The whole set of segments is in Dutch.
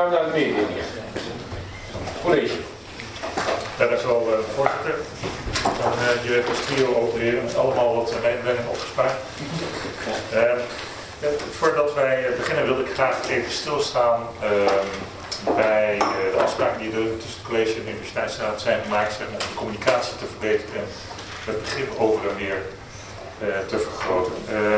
gaan we naar de mededelingen. College. Ja, dat is wel voorzitter. Je weet als trio opereren, met allemaal wat mededelingen opgespaard. Voordat wij beginnen wil ik graag even stilstaan bij de afspraken die er tussen het college en de universiteitsraad zijn gemaakt om de communicatie te verbeteren en het begrip over en weer te vergroten.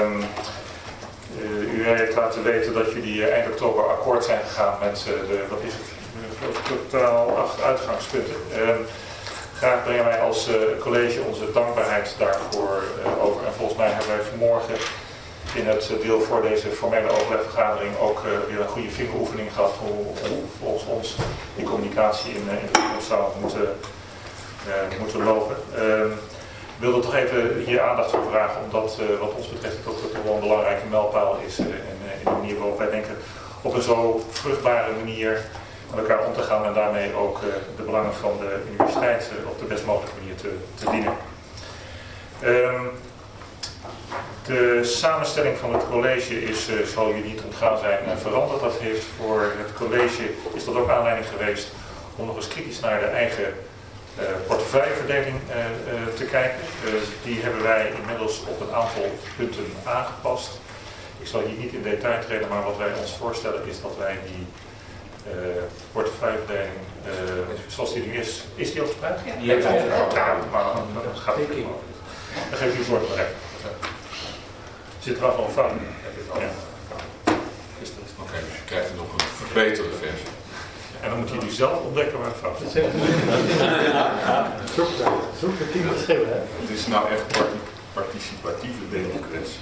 U heeft laten weten dat jullie eind oktober akkoord zijn gegaan met wat is het? Totaal 8 uitgangspunten. Graag brengen wij als college onze dankbaarheid daarvoor over. En volgens mij hebben wij vanmorgen in het deel voor deze formele overlegvergadering ook weer een goede vingeroefening gehad hoe volgens ons die communicatie in de toekomst zou moeten lopen. Ik wilde toch even hier aandacht voor vragen, omdat wat ons betreft het ook toch wel een belangrijke mijlpaal is in de manier waarop wij denken op een zo vruchtbare manier met elkaar om te gaan en daarmee ook de belangen van de universiteit op de best mogelijke manier te dienen. De samenstelling van het college zal jullie niet ontgaan zijn, veranderd. Dat heeft voor het college, is dat ook aanleiding geweest om nog eens kritisch naar de eigen portefeuilleverdeling te kijken. Die hebben wij inmiddels op een aantal punten aangepast. Ik zal hier niet in detail treden, maar wat wij ons voorstellen is dat wij die portefeuilleverdeling zoals die nu is die op de prijs? Ja, maar dat gaat het over. Dan geef ik u het woord direct. Zit er al een fout? Ja. Oké, dus je krijgt nog een verbeterde versie. En dan moet je die zelf ontdekken waar het fout is. Zoek de 10 verschillen, hè? Het is nou echt participatieve democratie.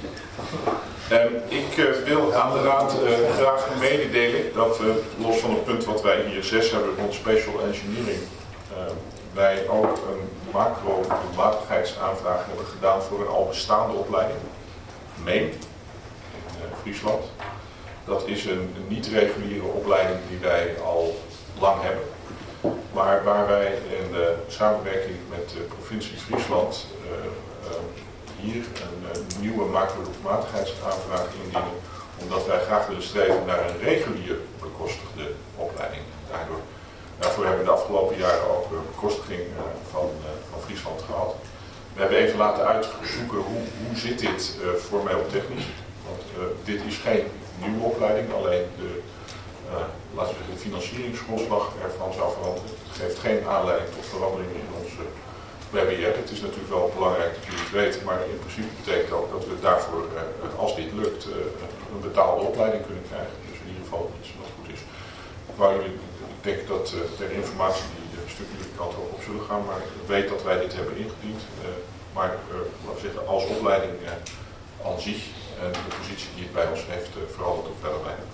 Ik wil aan de raad graag mededelen dat los van het punt wat wij hier 6 hebben rond special engineering, wij ook een macro-doelmatigheidsaanvraag hebben gedaan voor een al bestaande opleiding. MEEM in Friesland. Dat is een niet-reguliere opleiding die wij al lang hebben. Maar waar wij in de samenwerking met de provincie Friesland hier een nieuwe macro-doelmatigheidsaanvraag indienen. Omdat wij graag willen streven naar een regulier bekostigde opleiding. Daarvoor hebben we de afgelopen jaren ook bekostiging van Friesland gehad. We hebben even laten uitzoeken hoe zit dit formeel technisch. Want dit is geen nieuwe opleiding, alleen laten we zeggen, de financieringsgrondslag ervan zou veranderen. Het geeft geen aanleiding tot veranderingen in onze WBR. Het is natuurlijk wel belangrijk dat jullie het weten, maar in principe betekent ook dat we daarvoor, als dit lukt, een betaalde opleiding kunnen krijgen. Dus in ieder geval iets wat goed is. Ik denk dat ter informatie die een stukje de kant ook op zullen gaan, maar ik weet dat wij dit hebben ingediend. Maar laten we zeggen, als opleiding aan zich en de positie die het bij ons heeft verandert ook verder weinig.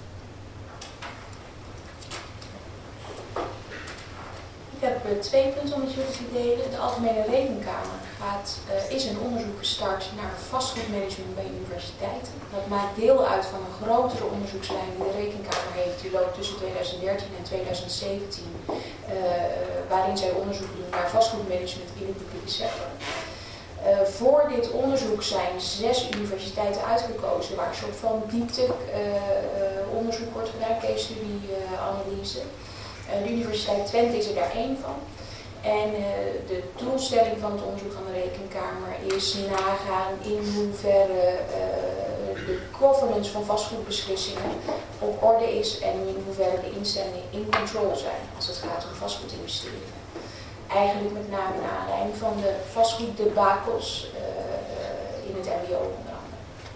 Ik heb 2 punten om met jullie te delen. De Algemene Rekenkamer is een onderzoek gestart naar vastgoedmanagement bij universiteiten. Dat maakt deel uit van een grotere onderzoekslijn die de Rekenkamer heeft. Die loopt tussen 2013 en 2017. Waarin zij onderzoek doen naar vastgoedmanagement in de publieke sector. Voor dit onderzoek zijn 6 universiteiten uitgekozen waar een soort van diepte onderzoek wordt gedaan, case study analyse. De Universiteit Twente is er daar 1 van. En de doelstelling van het onderzoek van de Rekenkamer is nagaan in hoeverre de governance van vastgoedbeslissingen op orde is en in hoeverre de instellingen in control zijn als het gaat om vastgoedinvesteringen. Eigenlijk met name naar aanleiding van de vastgoeddebakels in het MBO onder andere.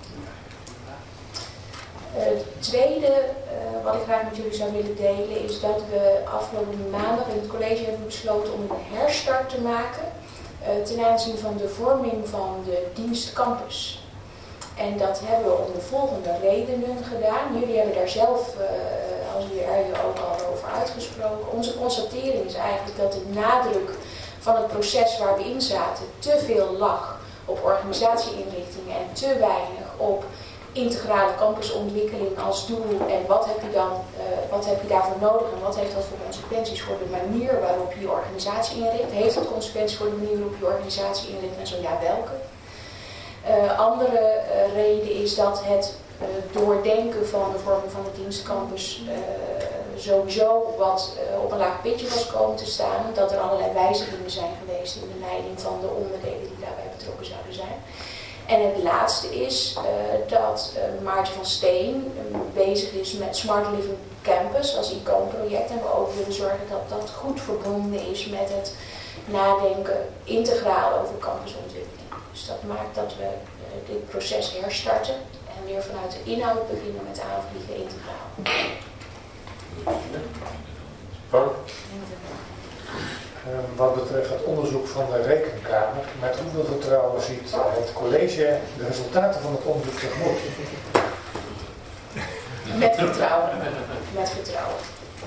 Het tweede wat ik graag met jullie zou willen delen is dat we afgelopen maandag in het college hebben besloten om een herstart te maken ten aanzien van de vorming van de dienst campus. En dat hebben we om de volgende redenen gedaan. Jullie hebben daar zelf, als jullie er ook al over uitgesproken. Onze constatering is eigenlijk dat de nadruk van het proces waar we in zaten te veel lag op organisatieinrichtingen en te weinig op integrale campusontwikkeling als doel. En wat heb je daarvoor nodig en wat heeft dat voor consequenties voor de manier waarop je je organisatie inricht? Heeft dat consequenties voor de manier waarop je organisatie inricht en zo ja, welke? Andere reden is dat het doordenken van de vorming van de dienstcampus sowieso wat op een laag pitje was komen te staan. Dat er allerlei wijzigingen zijn geweest in de leiding van de onderdelen die daarbij betrokken zouden zijn. En het laatste is dat Maartje van Steen bezig is met Smart Living Campus als icoonproject. En we ook willen zorgen dat dat goed verbonden is met het nadenken integraal over campusontwikkeling. Dus dat maakt dat we dit proces herstarten en weer vanuit de inhoud beginnen met aanvliegen integraal. Wat betreft het onderzoek van de Rekenkamer, met hoeveel vertrouwen ziet het college de resultaten van het onderzoek tegemoet? Met vertrouwen. Met vertrouwen.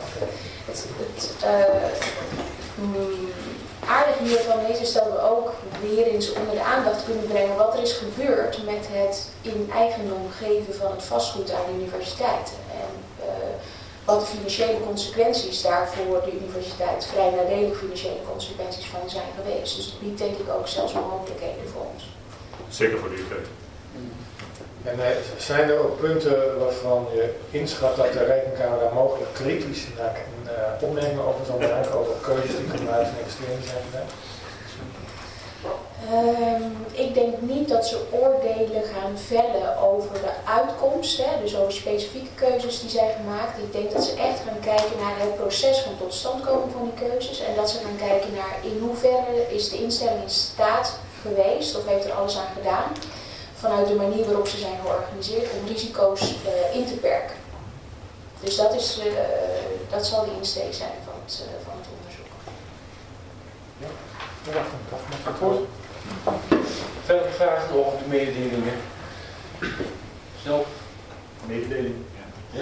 Aardig hiervan is dat we ook weer eens onder de aandacht kunnen brengen wat er is gebeurd met het in eigendom geven van het vastgoed aan de universiteiten. En wat de financiële consequenties daarvoor de universiteit, vrij nadelige financiële consequenties van zijn geweest. Dus dat biedt denk ik ook zelfs mogelijkheden voor ons. Zeker voor die tijd. En zijn er ook punten waarvan je inschat dat de Rekenkamer daar mogelijk kritisch naar opnemen over zal maken, over keuzes die gemaakt en investeringen zijn gedaan? Ik denk niet dat ze oordelen gaan vellen over de uitkomst, dus over specifieke keuzes die zijn gemaakt. Ik denk dat ze echt gaan kijken naar het proces van totstandkoming van die keuzes en dat ze gaan kijken naar in hoeverre is de instelling in staat geweest of heeft er alles aan gedaan vanuit de manier waarop ze zijn georganiseerd om risico's in te perken. Dus dat zal de insteek zijn van het onderzoek. Akkoord. Verder vragen nog over de mededelingen. Snel. Mededeling. Ja?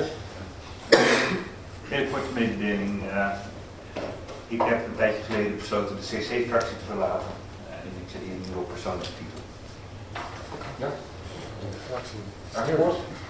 Heel korte mededeling. Ik heb een tijdje geleden besloten de CC-fractie te verlaten. En ik zit hier nu op persoonlijke titel. Ja. De fractie. Akkoord.